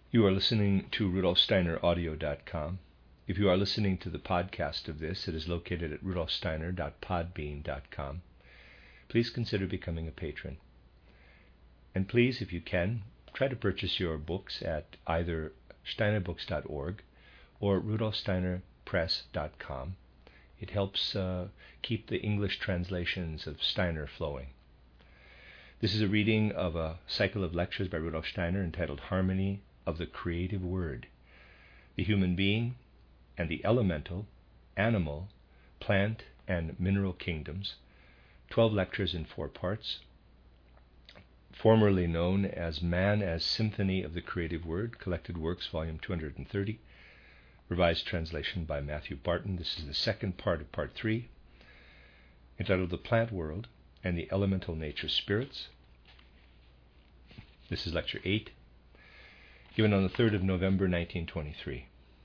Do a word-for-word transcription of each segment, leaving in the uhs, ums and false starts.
You are listening to Rudolf Steiner Audio dot com. If you are listening to the podcast of this, it is located at Rudolf Steiner dot podbean dot com. Please consider becoming a patron. And please, if you can, try to purchase your books at either steiner books dot org or rudolf steiner press dot com. It helps uh, keep the English translations of Steiner flowing. This is a reading of a cycle of lectures by Rudolf Steiner entitled Harmony of the Creative Word, the Human Being and the Elemental, Animal, Plant, and Mineral Kingdoms, twelve lectures in four parts, formerly known as Man as Symphony of the Creative Word, Collected Works, Volume two hundred thirty, revised translation by Matthew Barton. This is the second part of Part three, entitled The Plant World and the Elemental Nature Spirits. This is Lecture eight, given on the third of November, nineteen twenty-three.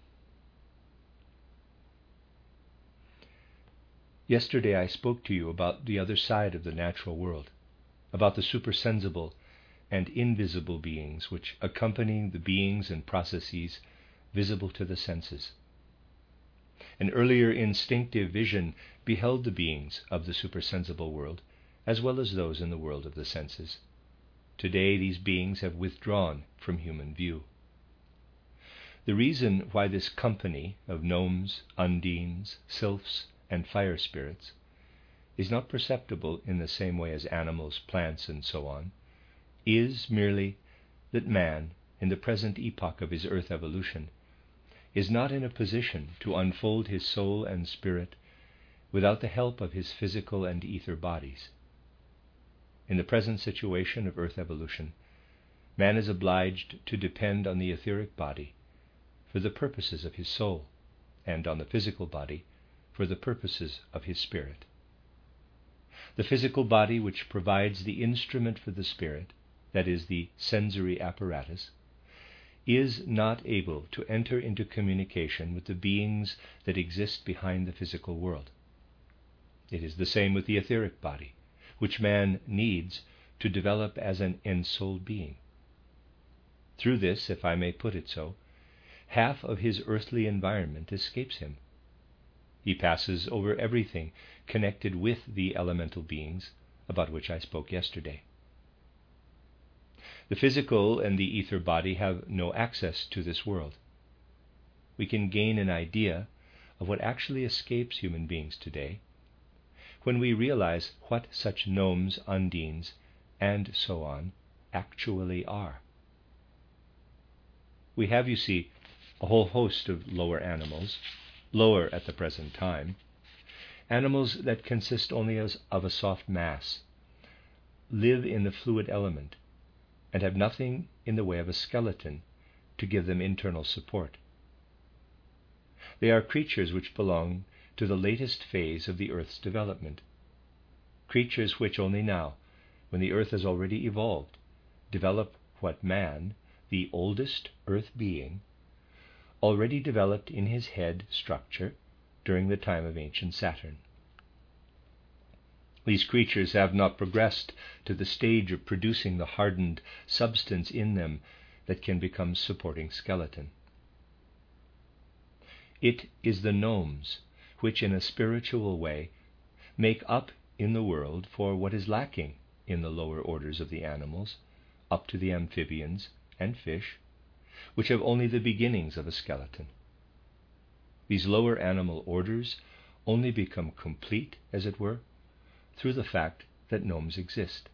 Yesterday I spoke to you about the other side of the natural world, about the supersensible and invisible beings which accompany the beings and processes visible to the senses. An earlier instinctive vision beheld the beings of the supersensible world as well as those in the world of the senses. Today these beings have withdrawn from human view. The reason why this company of gnomes, undines, sylphs, and fire spirits is not perceptible in the same way as animals, plants, and so on, is merely that man, in the present epoch of his earth evolution, is not in a position to unfold his soul and spirit without the help of his physical and ether bodies. In the present situation of earth evolution, man is obliged to depend on the etheric body for the purposes of his soul, and on the physical body for the purposes of his spirit. The physical body, which provides the instrument for the spirit, that is, the sensory apparatus, is not able to enter into communication with the beings that exist behind the physical world. It is the same with the etheric body, which man needs to develop as an ensouled being. Through this, if I may put it so, half of his earthly environment escapes him. He passes over everything connected with the elemental beings about which I spoke yesterday. The physical and the ether body have no access to this world. We can gain an idea of what actually escapes human beings today when we realize what such gnomes, undines, and so on actually are. We have, you see, a whole host of lower animals, lower at the present time, animals that consist only as of a soft mass, live in the fluid element, and have nothing in the way of a skeleton to give them internal support. They are creatures which belong to the latest phase of the Earth's development, creatures which only now, when the Earth has already evolved, develop what man, the oldest Earth being, already developed in his head structure during the time of ancient Saturn. These creatures have not progressed to the stage of producing the hardened substance in them that can become supporting skeleton. It is the gnomes which, in a spiritual way, make up in the world for what is lacking in the lower orders of the animals, up to the amphibians and fish, which have only the beginnings of a skeleton. These lower animal orders only become complete, as it were, through the fact that gnomes exist.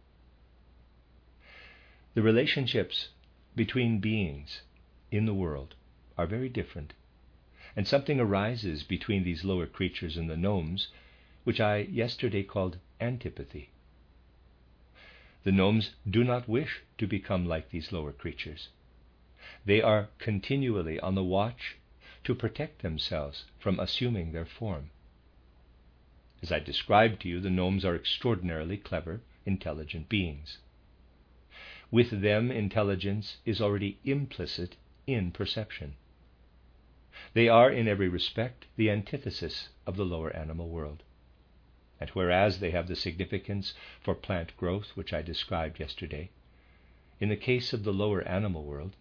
The relationships between beings in the world are very different, and something arises between these lower creatures and the gnomes, which I yesterday called antipathy. The gnomes do not wish to become like these lower creatures. They are continually on the watch to protect themselves from assuming their form. As I described to you, the gnomes are extraordinarily clever, intelligent beings. With them, intelligence is already implicit in perception. They are, in every respect, the antithesis of the lower animal world. And whereas they have the significance for plant growth, which I described yesterday, in the case of the lower animal world,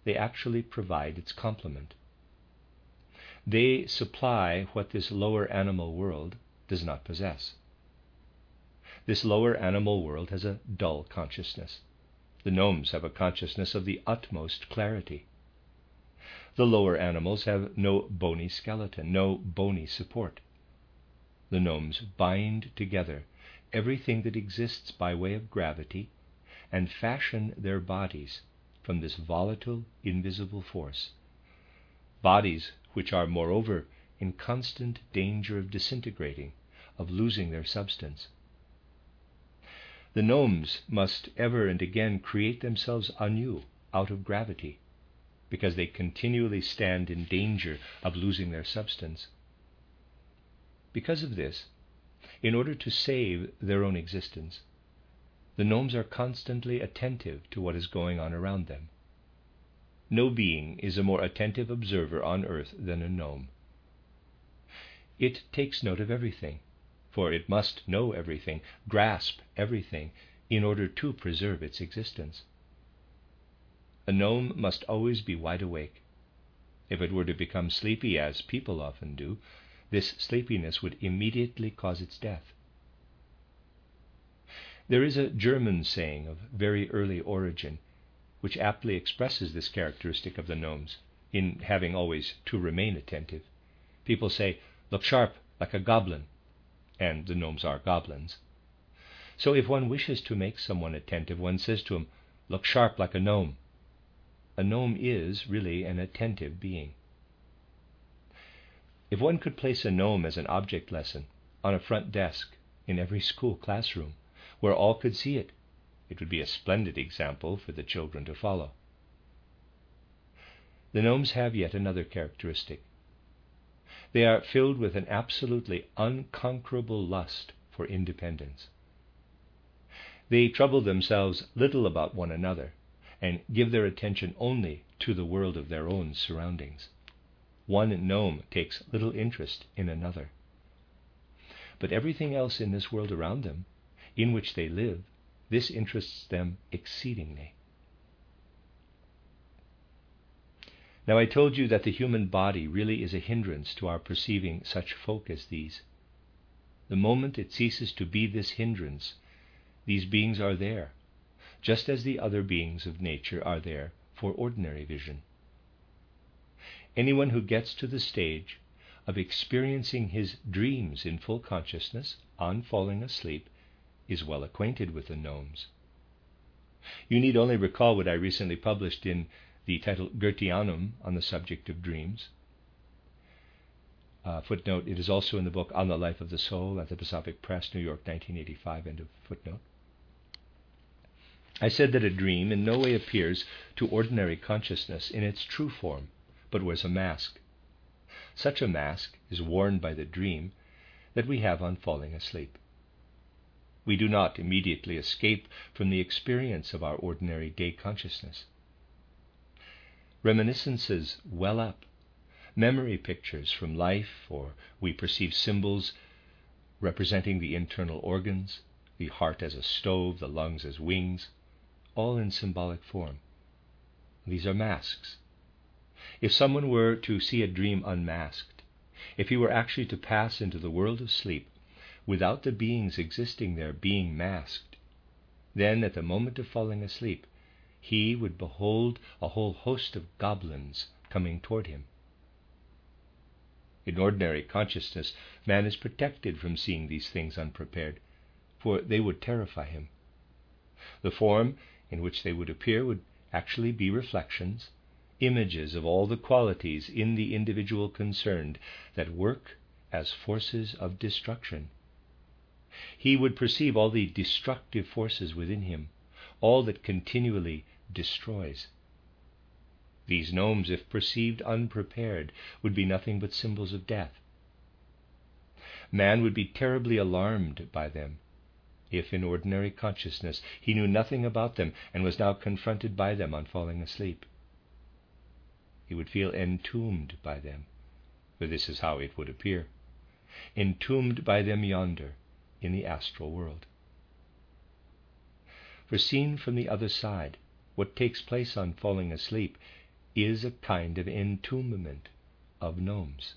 they actually provide its complement. They supply what this lower animal world does not possess. This lower animal world has a dull consciousness. The gnomes have a consciousness of the utmost clarity. The lower animals have no bony skeleton, no bony support. The gnomes bind together everything that exists by way of gravity and fashion their bodies from this volatile, invisible force, bodies which are, moreover, in constant danger of disintegrating, of losing their substance. The gnomes must ever and again create themselves anew out of gravity, because they continually stand in danger of losing their substance. Because of this, in order to save their own existence, the gnomes are constantly attentive to what is going on around them. No being is a more attentive observer on earth than a gnome. It takes note of everything, for it must know everything, grasp everything, in order to preserve its existence. A gnome must always be wide awake. If it were to become sleepy, as people often do, this sleepiness would immediately cause its death. There is a German saying of very early origin, which aptly expresses this characteristic of the gnomes, in having always to remain attentive. People say, "Look sharp, like a goblin," and the gnomes are goblins. So if one wishes to make someone attentive, one says to him, "Look sharp, like a gnome." A gnome is really an attentive being. If one could place a gnome as an object lesson on a front desk in every school classroom, where all could see it, it would be a splendid example for the children to follow. The gnomes have yet another characteristic. They are filled with an absolutely unconquerable lust for independence. They trouble themselves little about one another and give their attention only to the world of their own surroundings. One gnome takes little interest in another. But everything else in this world around them, in which they live, this interests them exceedingly. Now, I told you that the human body really is a hindrance to our perceiving such folk as these. The moment it ceases to be this hindrance, these beings are there, just as the other beings of nature are there for ordinary vision. Anyone who gets to the stage of experiencing his dreams in full consciousness on falling asleep is well acquainted with the gnomes. You need only recall what I recently published in the title Goetheanum on the subject of dreams. Uh, footnote, it is also in the book On the Life of the Soul, Anthroposophic Press, New York, nineteen eighty-five, end of footnote. I said that a dream in no way appears to ordinary consciousness in its true form, but wears a mask. Such a mask is worn by the dream that we have on falling asleep. We do not immediately escape from the experience of our ordinary day consciousness. Reminiscences well up, memory pictures from life, or we perceive symbols representing the internal organs, the heart as a stove, the lungs as wings, all in symbolic form. These are masks. If someone were to see a dream unmasked, if he were actually to pass into the world of sleep without the beings existing there being masked, then at the moment of falling asleep, he would behold a whole host of goblins coming toward him. In ordinary consciousness, man is protected from seeing these things unprepared, for they would terrify him. The form in which they would appear would actually be reflections, images of all the qualities in the individual concerned that work as forces of destruction. He would perceive all the destructive forces within him, all that continually destroys. These gnomes, if perceived unprepared, would be nothing but symbols of death. Man would be terribly alarmed by them, if in ordinary consciousness he knew nothing about them and was now confronted by them on falling asleep. He would feel entombed by them, for this is how it would appear, entombed by them yonder in the astral world. For seen from the other side, what takes place on falling asleep is a kind of entombment of gnomes.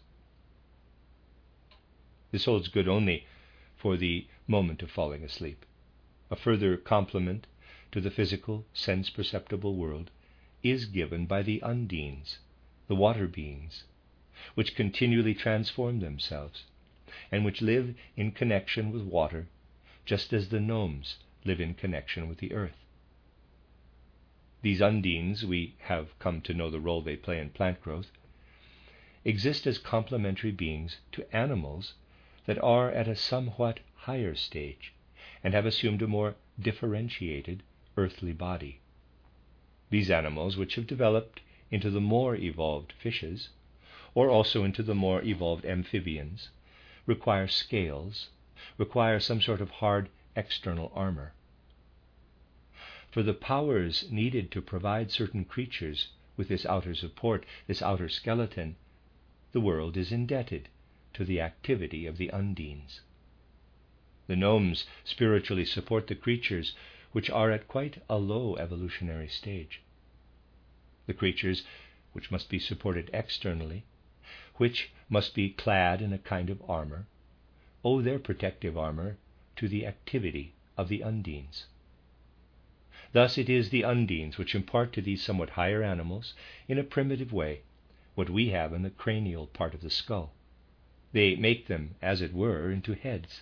This holds good only for the moment of falling asleep. A further complement to the physical, sense-perceptible world is given by the undines, the water beings, which continually transform themselves, and which live in connection with water, just as the gnomes live in connection with the earth. These undines, we have come to know the role they play in plant growth, exist as complementary beings to animals that are at a somewhat higher stage and have assumed a more differentiated earthly body. These animals, which have developed into the more evolved fishes, or also into the more evolved amphibians, require scales, require some sort of hard external armor. For the powers needed to provide certain creatures with this outer support, this outer skeleton, the world is indebted to the activity of the undines. The gnomes spiritually support the creatures which are at quite a low evolutionary stage. The creatures which must be supported externally, which must be clad in a kind of armor, owe their protective armor to the activity of the undines. Thus it is the undines which impart to these somewhat higher animals, in a primitive way, what we have in the cranial part of the skull. They make them, as it were, into heads.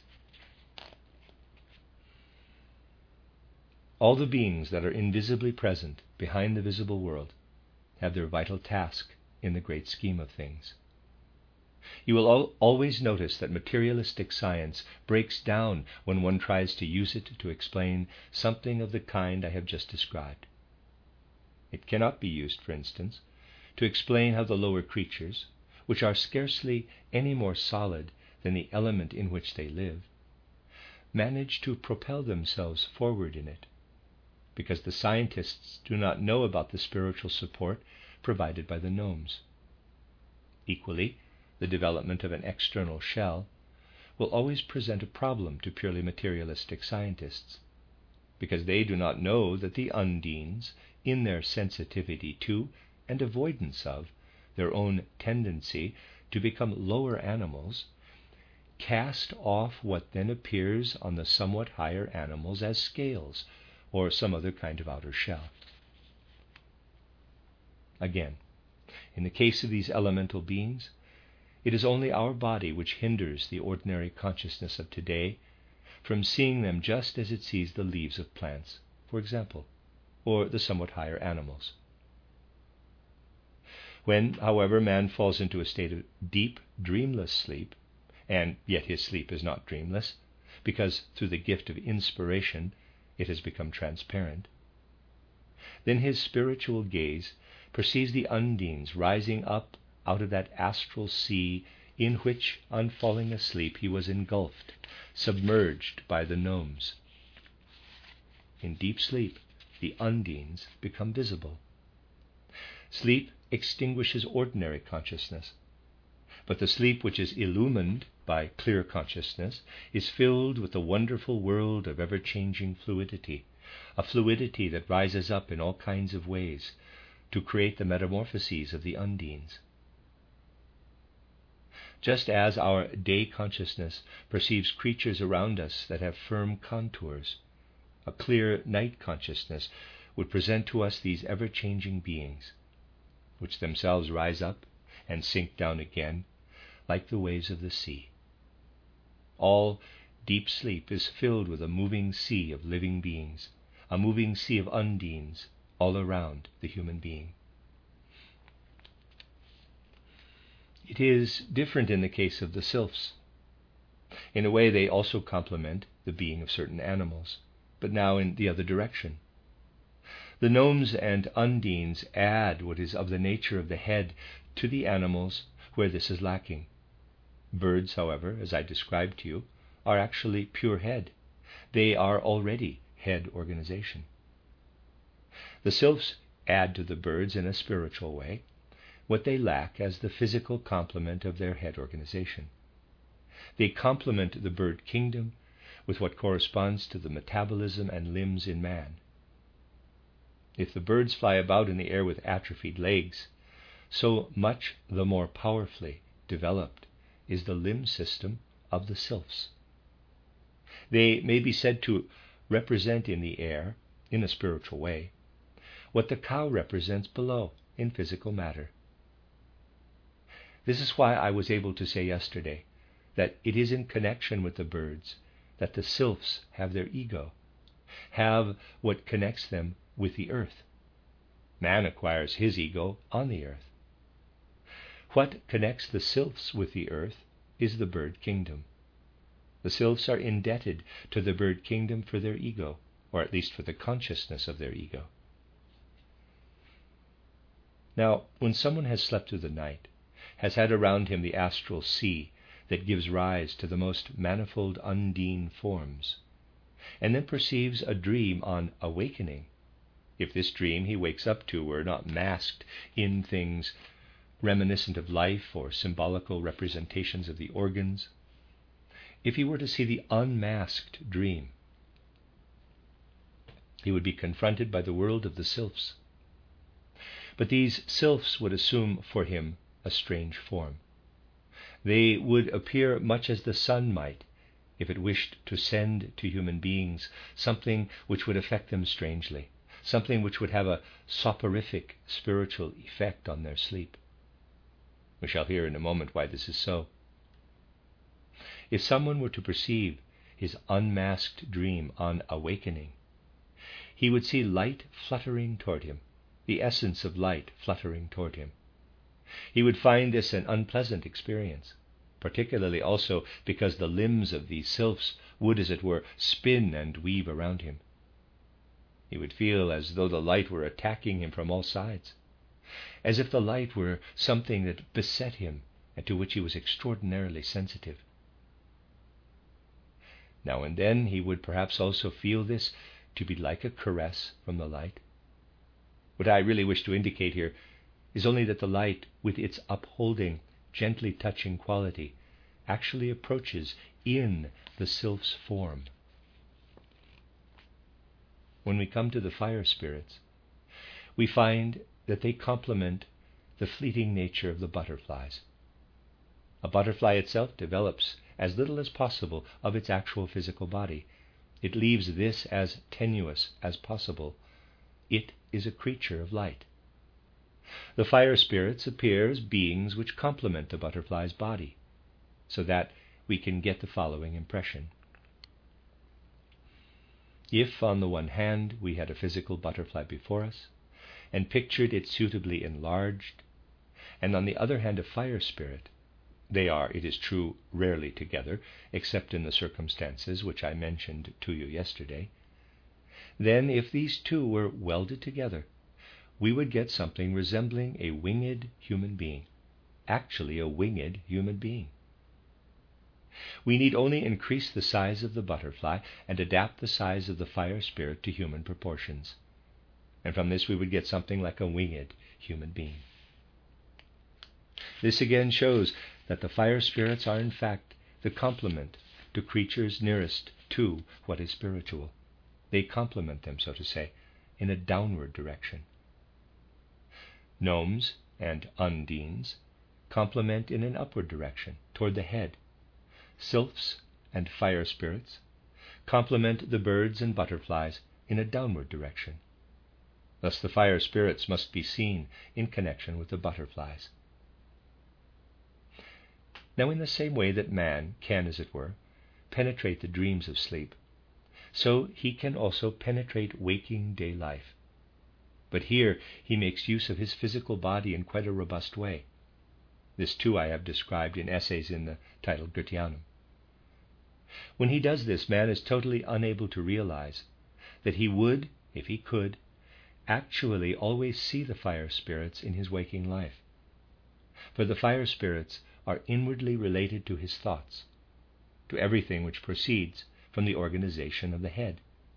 All the beings that are invisibly present behind the visible world have their vital task in the great scheme of things. You will al- always notice that materialistic science breaks down when one tries to use it to explain something of the kind I have just described. It cannot be used, for instance, to explain how the lower creatures, which are scarcely any more solid than the element in which they live, manage to propel themselves forward in it, because the scientists do not know about the spiritual support provided by the gnomes. Equally, the development of an external shell will always present a problem to purely materialistic scientists, because they do not know that the undines, in their sensitivity to and avoidance of their own tendency to become lower animals, cast off what then appears on the somewhat higher animals as scales or some other kind of outer shell. Again, in the case of these elemental beings, it is only our body which hinders the ordinary consciousness of today from seeing them just as it sees the leaves of plants, for example, or the somewhat higher animals. When, however, man falls into a state of deep, dreamless sleep, and yet his sleep is not dreamless, because through the gift of inspiration it has become transparent, then his spiritual gaze perceives the undines rising up out of that astral sea in which, on falling asleep, he was engulfed, submerged by the gnomes. In deep sleep, the undines become visible. Sleep extinguishes ordinary consciousness, but the sleep which is illumined by clear consciousness is filled with the wonderful world of ever-changing fluidity, a fluidity that rises up in all kinds of ways to create the metamorphoses of the undines. Just as our day consciousness perceives creatures around us that have firm contours, a clear night consciousness would present to us these ever-changing beings, which themselves rise up and sink down again like the waves of the sea. All deep sleep is filled with a moving sea of living beings, a moving sea of undines all around the human being. It is different in the case of the sylphs. In a way, they also complement the being of certain animals, but now in the other direction. The gnomes and undines add what is of the nature of the head to the animals where this is lacking. Birds, however, as I described to you, are actually pure head. They are already head organization. The sylphs add to the birds in a spiritual way what they lack as the physical complement of their head organization. They complement the bird kingdom with what corresponds to the metabolism and limbs in man. If the birds fly about in the air with atrophied legs, so much the more powerfully developed is the limb system of the sylphs. They may be said to represent in the air, in a spiritual way, what the cow represents below in physical matter. This is why I was able to say yesterday that it is in connection with the birds that the sylphs have their ego, have what connects them with the earth. Man acquires his ego on the earth. What connects the sylphs with the earth is the bird kingdom. The sylphs are indebted to the bird kingdom for their ego, or at least for the consciousness of their ego. Now, when someone has slept through the night, has had around him the astral sea that gives rise to the most manifold undine forms, and then perceives a dream on awakening, if this dream he wakes up to were not masked in things reminiscent of life or symbolical representations of the organs, if he were to see the unmasked dream, he would be confronted by the world of the sylphs. But these sylphs would assume for him a strange form. They would appear much as the sun might if it wished to send to human beings something which would affect them strangely, something which would have a soporific spiritual effect on their sleep. We shall hear in a moment why this is so. If someone were to perceive his unmasked dream on awakening, he would see light fluttering toward him, the essence of light fluttering toward him. He would find this an unpleasant experience, particularly also because the limbs of these sylphs would, as it were, spin and weave around him. He would feel as though the light were attacking him from all sides, as if the light were something that beset him and to which he was extraordinarily sensitive. Now and then he would perhaps also feel this to be like a caress from the light. What I really wish to indicate here is only that the light, with its upholding, gently touching quality, actually approaches in the sylph's form. When we come to the fire spirits, we find that they complement the fleeting nature of the butterflies. A butterfly itself develops as little as possible of its actual physical body. It leaves this as tenuous as possible. It is a creature of light. The fire spirits appear as beings which complement the butterfly's body, so that we can get the following impression. If, on the one hand, we had a physical butterfly before us, and pictured it suitably enlarged, and on the other hand a fire spirit, they are, it is true, rarely together, except in the circumstances which I mentioned to you yesterday, then if these two were welded together, we would get something resembling a winged human being, actually a winged human being. We need only increase the size of the butterfly and adapt the size of the fire spirit to human proportions, and from this we would get something like a winged human being. This again shows that the fire spirits are in fact the complement to creatures nearest to what is spiritual. They complement them, so to say, in a downward direction. Gnomes and undines complement in an upward direction, toward the head. Sylphs and fire spirits complement the birds and butterflies in a downward direction. Thus the fire spirits must be seen in connection with the butterflies. Now, in the same way that man can, as it were, penetrate the dreams of sleep, so he can also penetrate waking day life. But here he makes use of his physical body in quite a robust way. This too I have described in essays in the title Goetheanum. When he does this, man is totally unable to realize that he would, if he could, actually always see the fire spirits in his waking life. For the fire spirits are inwardly related to his thoughts, to everything which proceeds from the organization of the head.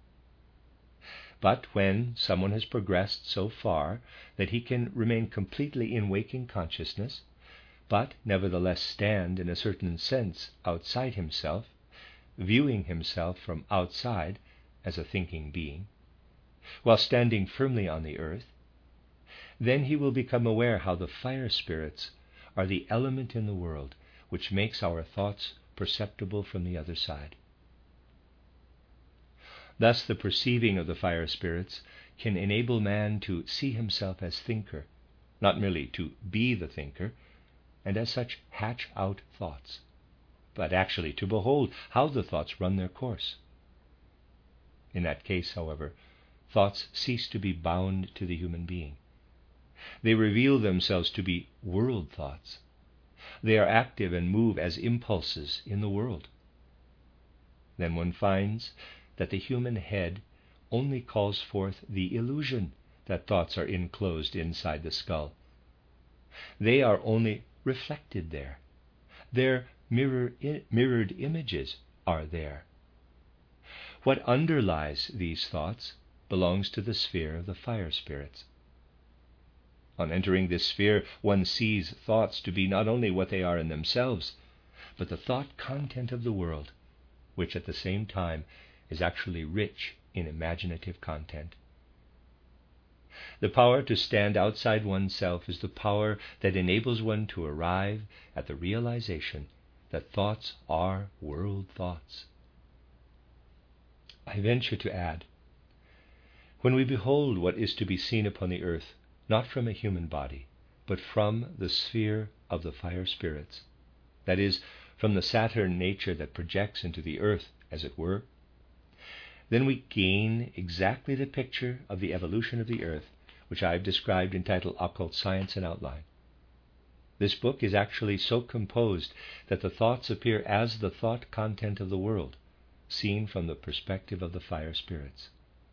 But when someone has progressed so far that he can remain completely in waking consciousness, but nevertheless stand in a certain sense outside himself, viewing himself from outside as a thinking being, while standing firmly on the earth, then he will become aware how the fire spirits are the element in the world which makes our thoughts perceptible from the other side. Thus the perceiving of the fire spirits can enable man to see himself as thinker, not merely to be the thinker, and as such hatch out thoughts, but actually to behold how the thoughts run their course. In that case, however, thoughts cease to be bound to the human being. They reveal themselves to be world thoughts. They are active and move as impulses in the world. Then one finds that the human head only calls forth the illusion that thoughts are enclosed inside the skull. They are only reflected there. Their mirror, I- mirrored images are there. What underlies these thoughts belongs to the sphere of the fire spirits. On entering this sphere, one sees thoughts to be not only what they are in themselves, but the thought content of the world, which at the same time is actually rich in imaginative content. The power to stand outside oneself is the power that enables one to arrive at the realization that thoughts are world thoughts. I venture to add, when we behold what is to be seen upon the earth, not from a human body, but from the sphere of the fire spirits, that is, from the Saturn nature that projects into the earth, as it were, then we gain exactly the picture of the evolution of the earth, which I have described entitled Occult Science in Outline. This book is actually so composed that the thoughts appear as the thought content of the world, seen from the perspective of the fire spirits.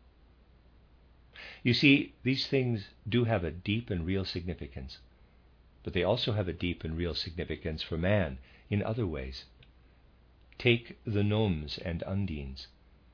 You see, these things do have a deep and real significance, but they also have a deep and real significance for man in other ways. Take the gnomes and undines.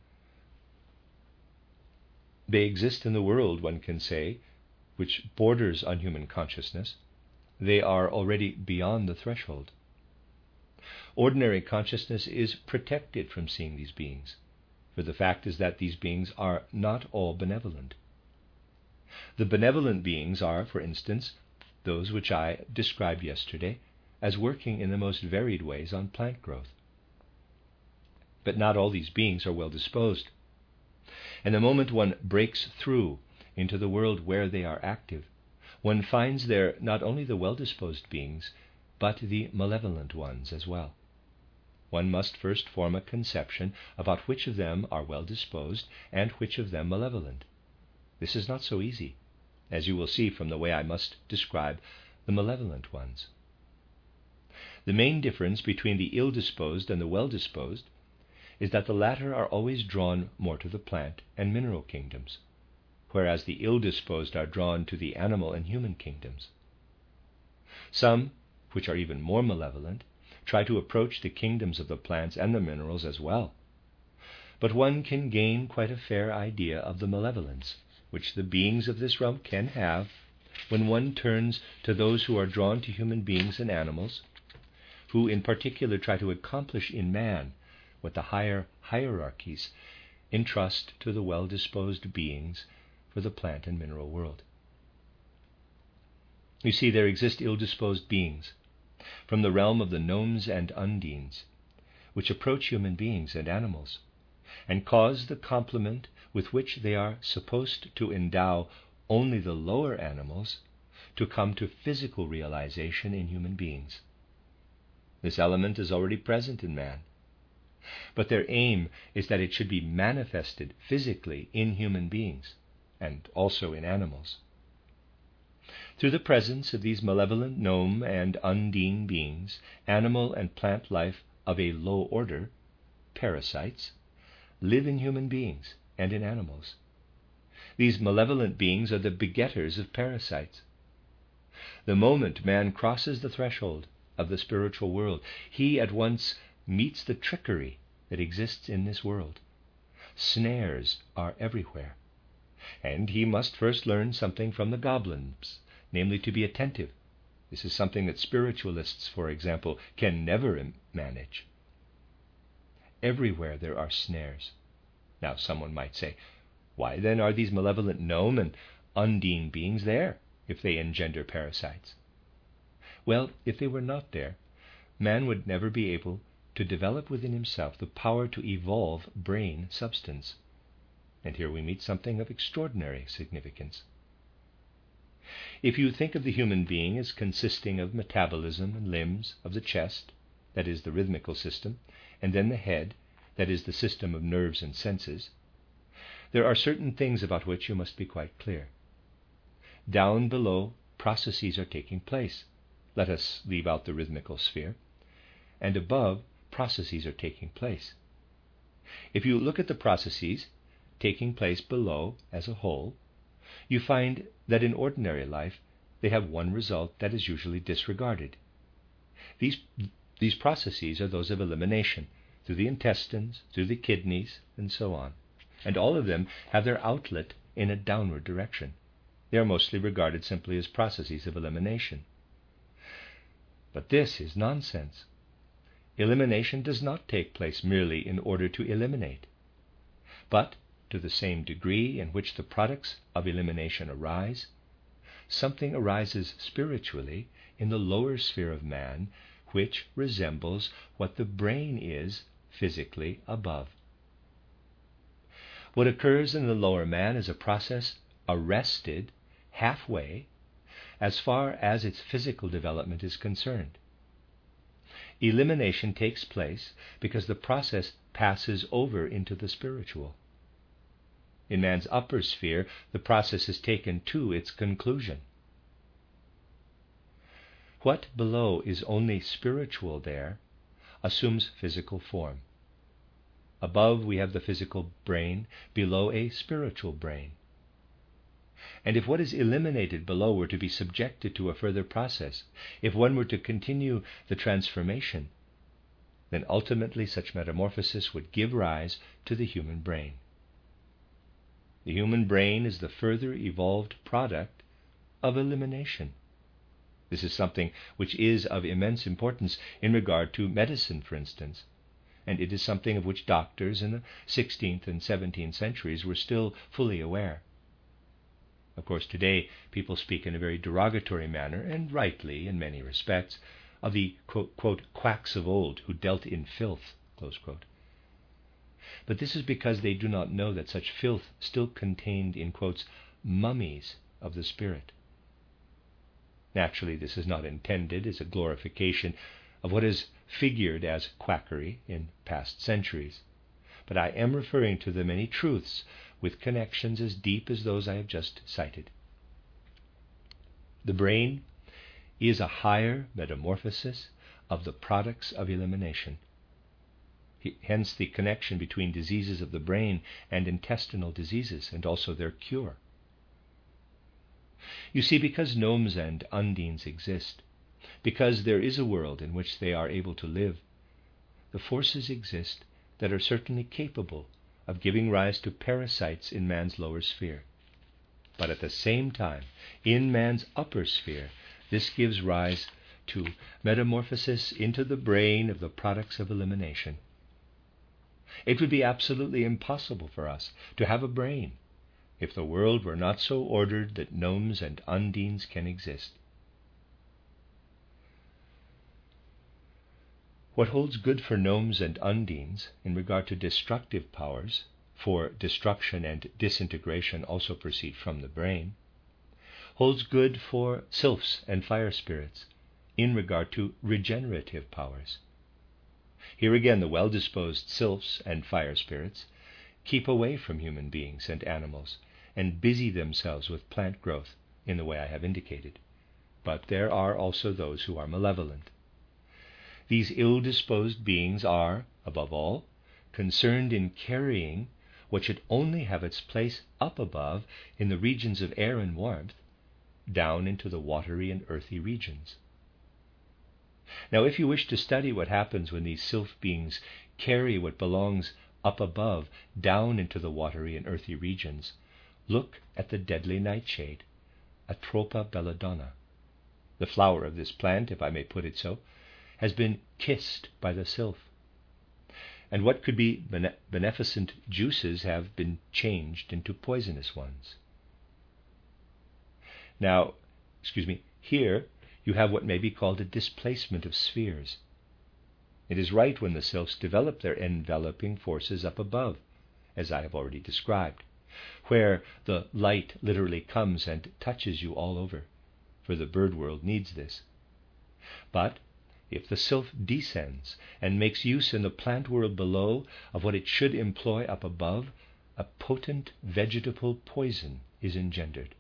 They exist in the world, one can say, which borders on human consciousness. They are already beyond the threshold. Ordinary consciousness is protected from seeing these beings, for the fact is that these beings are not all benevolent. The benevolent beings are, for instance, those which I described yesterday as working in the most varied ways on plant growth. But not all these beings are well disposed. And the moment one breaks through into the world where they are active, one finds there not only the well-disposed beings, but the malevolent ones as well. One must first form a conception about which of them are well-disposed and which of them malevolent. This is not so easy, as you will see from the way I must describe the malevolent ones. The main difference between the ill-disposed and the well-disposed is that the latter are always drawn more to the plant and mineral kingdoms, whereas the ill-disposed are drawn to the animal and human kingdoms. Some, which are even more malevolent, try to approach the kingdoms of the plants and the minerals as well. But one can gain quite a fair idea of the malevolence which the beings of this realm can have when one turns to those who are drawn to human beings and animals, who in particular try to accomplish in man what the higher hierarchies entrust to the well-disposed beings for the plant and mineral world. You see, there exist ill-disposed beings from the realm of the gnomes and undines, which approach human beings and animals, and cause the complement with which they are supposed to endow only the lower animals to come to physical realization in human beings. This element is already present in man, but their aim is that it should be manifested physically in human beings and also in animals. Through the presence of these malevolent gnome and undine beings, animal and plant life of a low order, parasites, live in human beings and in animals. These malevolent beings are the begetters of parasites. The moment man crosses the threshold of the spiritual world, he at once meets the trickery that exists in this world. Snares are everywhere, and he must first learn something from the goblins, namely to be attentive. This is something that spiritualists, for example, can never manage. Everywhere there are snares. Now someone might say, Why then are these malevolent gnome and undine beings there, if they engender parasites? Well, if they were not there, man would never be able to develop within himself the power to evolve brain substance. And here we meet something of extraordinary significance. If you think of the human being as consisting of metabolism and limbs, of the chest, that is the rhythmical system, and then the head, that is the system of nerves and senses, there are certain things about which you must be quite clear. Down below, processes are taking place. Let us leave out the rhythmical sphere. And above, processes are taking place. If you look at the processes taking place below as a whole, you find that in ordinary life they have one result that is usually disregarded. These, these processes are those of elimination, through the intestines, through the kidneys, and so on. And all of them have their outlet in a downward direction. They are mostly regarded simply as processes of elimination. But this is nonsense. Elimination does not take place merely in order to eliminate, but to the same degree in which the products of elimination arise, something arises spiritually in the lower sphere of man which resembles what the brain is physically above. What occurs in the lower man is a process arrested halfway as far as its physical development is concerned. Elimination takes place because the process passes over into the spiritual. In man's upper sphere, the process is taken to its conclusion. What below is only spiritual there assumes physical form. Above we have the physical brain, below a spiritual brain. And if what is eliminated below were to be subjected to a further process, if one were to continue the transformation, then ultimately such metamorphosis would give rise to the human brain. The human brain is the further evolved product of elimination. This is something which is of immense importance in regard to medicine, for instance, and it is something of which doctors in the sixteenth and seventeenth centuries were still fully aware. Of course, today people speak in a very derogatory manner, and rightly in many respects, of the quote, quote, quacks of old who dealt in filth, close quote. But this is because they do not know that such filth still contained, in quotes, mummies of the spirit. Naturally, this is not intended as a glorification of what is figured as quackery in past centuries, but I am referring to the many truths with connections as deep as those I have just cited. The brain is a higher metamorphosis of the products of elimination. Hence the connection between diseases of the brain and intestinal diseases, and also their cure. You see, because gnomes and undines exist, because there is a world in which they are able to live, the forces exist that are certainly capable of giving rise to parasites in man's lower sphere. But at the same time, in man's upper sphere, this gives rise to metamorphosis into the brain of the products of elimination. It would be absolutely impossible for us to have a brain if the world were not so ordered that gnomes and undines can exist. What holds good for gnomes and undines in regard to destructive powers, for destruction and disintegration also proceed from the brain, holds good for sylphs and fire spirits in regard to regenerative powers. Here again the well-disposed sylphs and fire spirits keep away from human beings and animals and busy themselves with plant growth in the way I have indicated. But there are also those who are malevolent. These ill-disposed beings are, above all, concerned in carrying what should only have its place up above in the regions of air and warmth, down into the watery and earthy regions. Now, if you wish to study what happens when these sylph beings carry what belongs up above down into the watery and earthy regions, look at the deadly nightshade, Atropa belladonna. The flower of this plant, if I may put it so, has been kissed by the sylph. and what could be bene- beneficent juices have been changed into poisonous ones. Now, excuse me, here you have what may be called a displacement of spheres. It is right when the sylphs develop their enveloping forces up above, as I have already described, where the light literally comes and touches you all over, for the bird world needs this. But if the sylph descends and makes use in the plant world below of what it should employ up above, a potent vegetable poison is engendered.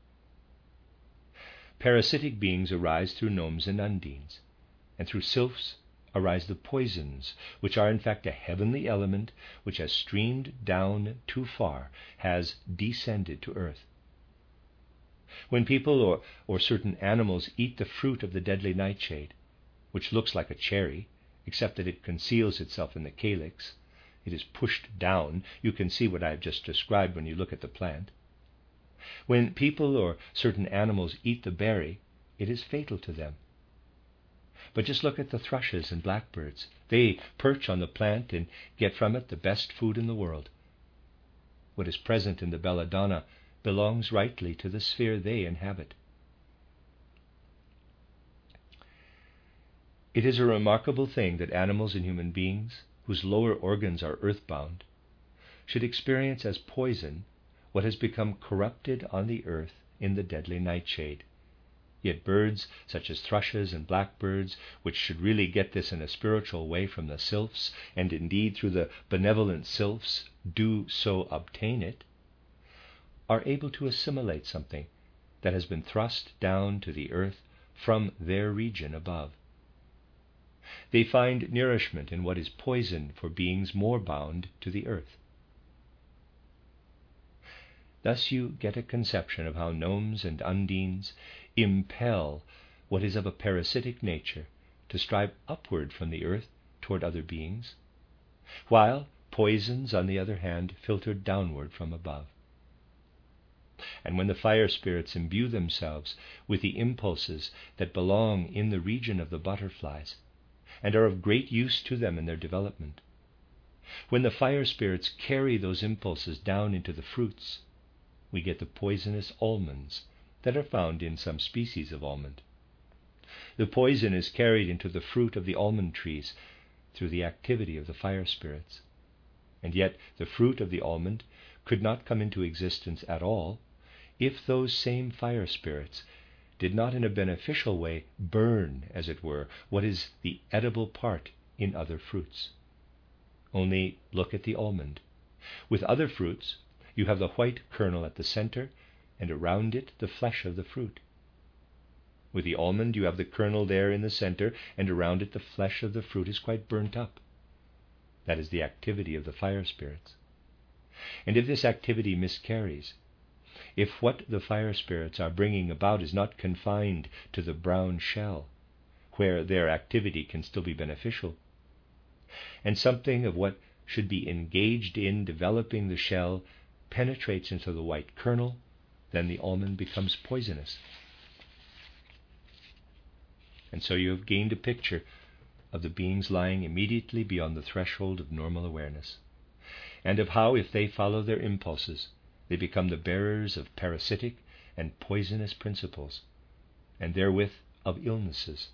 Parasitic beings arise through gnomes and undines, and through sylphs arise the poisons, which are in fact a heavenly element which has streamed down too far, has descended to earth. When people or, or certain animals eat the fruit of the deadly nightshade, which looks like a cherry, except that it conceals itself in the calyx, it is pushed down. You can see what I have just described when you look at the plant. When people or certain animals eat the berry, it is fatal to them. But just look at the thrushes and blackbirds. They perch on the plant and get from it the best food in the world. What is present in the belladonna belongs rightly to the sphere they inhabit. It is a remarkable thing that animals and human beings, whose lower organs are earthbound, should experience as poison what has become corrupted on the earth in the deadly nightshade. Yet birds such as thrushes and blackbirds, which should really get this in a spiritual way from the sylphs, and indeed through the benevolent sylphs do so obtain it, are able to assimilate something that has been thrust down to the earth from their region above. They find nourishment in what is poison for beings more bound to the earth. Thus you get a conception of how gnomes and undines impel what is of a parasitic nature to strive upward from the earth toward other beings, while poisons, on the other hand, filter downward from above. And when the fire spirits imbue themselves with the impulses that belong in the region of the butterflies, and are of great use to them in their development, when the fire spirits carry those impulses down into the fruits, we get the poisonous almonds that are found in some species of almond. The poison is carried into the fruit of the almond trees through the activity of the fire spirits, and yet the fruit of the almond could not come into existence at all if those same fire spirits did not in a beneficial way burn, as it were, what is the edible part in other fruits. Only look at the almond. With other fruits, you have the white kernel at the center, and around it the flesh of the fruit. With the almond, you have the kernel there in the center, and around it the flesh of the fruit is quite burnt up. That is the activity of the fire spirits. And if this activity miscarries, if what the fire spirits are bringing about is not confined to the brown shell, where their activity can still be beneficial, and something of what should be engaged in developing the shell penetrates into the white kernel, then the almond becomes poisonous. And so you have gained a picture of the beings lying immediately beyond the threshold of normal awareness, and of how, if they follow their impulses, they become the bearers of parasitic and poisonous principles, and therewith of illnesses.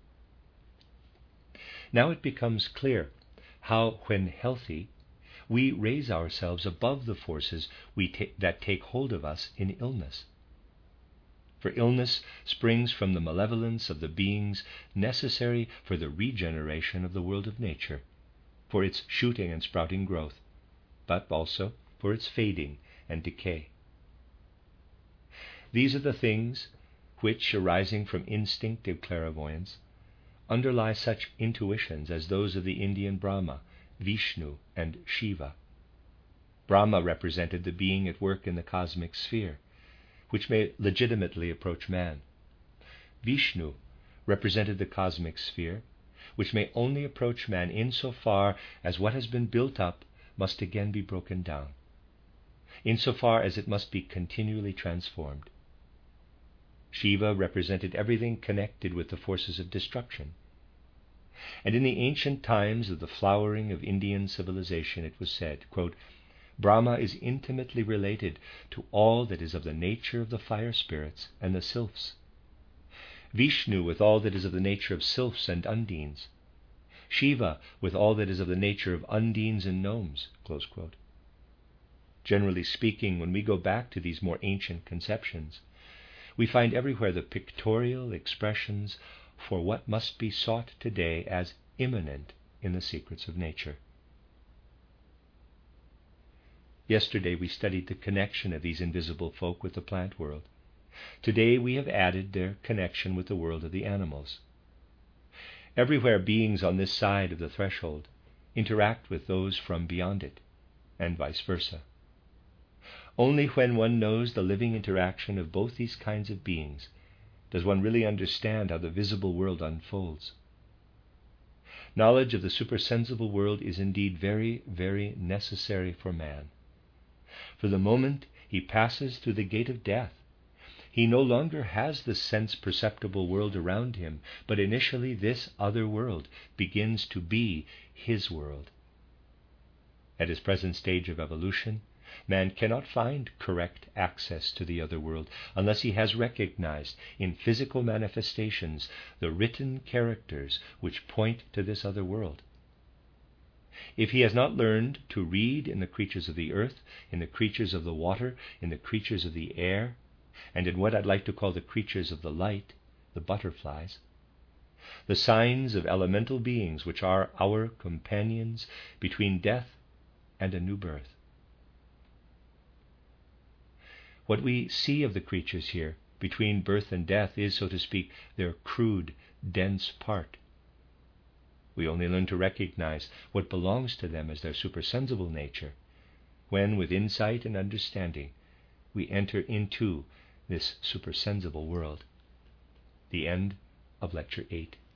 Now it becomes clear how, when healthy, we raise ourselves above the forces we ta- that take hold of us in illness. For illness springs from the malevolence of the beings necessary for the regeneration of the world of nature, for its shooting and sprouting growth, but also for its fading and decay. These are the things which, arising from instinctive clairvoyance, underlie such intuitions as those of the Indian Brahma, Vishnu, and Shiva. Brahma represented the being at work in the cosmic sphere, which may legitimately approach man. Vishnu represented the cosmic sphere, which may only approach man insofar as what has been built up must again be broken down, insofar as it must be continually transformed. Shiva represented everything connected with the forces of destruction. And in the ancient times of the flowering of Indian civilization, it was said, quote, Brahma is intimately related to all that is of the nature of the fire spirits and the sylphs, Vishnu with all that is of the nature of sylphs and undines, Shiva with all that is of the nature of undines and gnomes. Close quote. Generally speaking, when we go back to these more ancient conceptions, we find everywhere the pictorial expressions for what must be sought today as immanent in the secrets of nature. Yesterday we studied the connection of these invisible folk with the plant world. Today we have added their connection with the world of the animals. Everywhere beings on this side of the threshold interact with those from beyond it, and vice versa. Only when one knows the living interaction of both these kinds of beings does one really understand how the visible world unfolds. Knowledge of the supersensible world is indeed very, very necessary for man. For the moment he passes through the gate of death, he no longer has the sense-perceptible world around him, but initially this other world begins to be his world. At his present stage of evolution, man cannot find correct access to the other world unless he has recognized in physical manifestations the written characters which point to this other world. If he has not learned to read in the creatures of the earth, in the creatures of the water, in the creatures of the air, and in what I'd like to call the creatures of the light, the butterflies, the signs of elemental beings which are our companions between death and a new birth. What we see of the creatures here, between birth and death, is, so to speak, their crude, dense part. We only learn to recognize what belongs to them as their supersensible nature when, with insight and understanding, we enter into this supersensible world. The end of Lecture eight.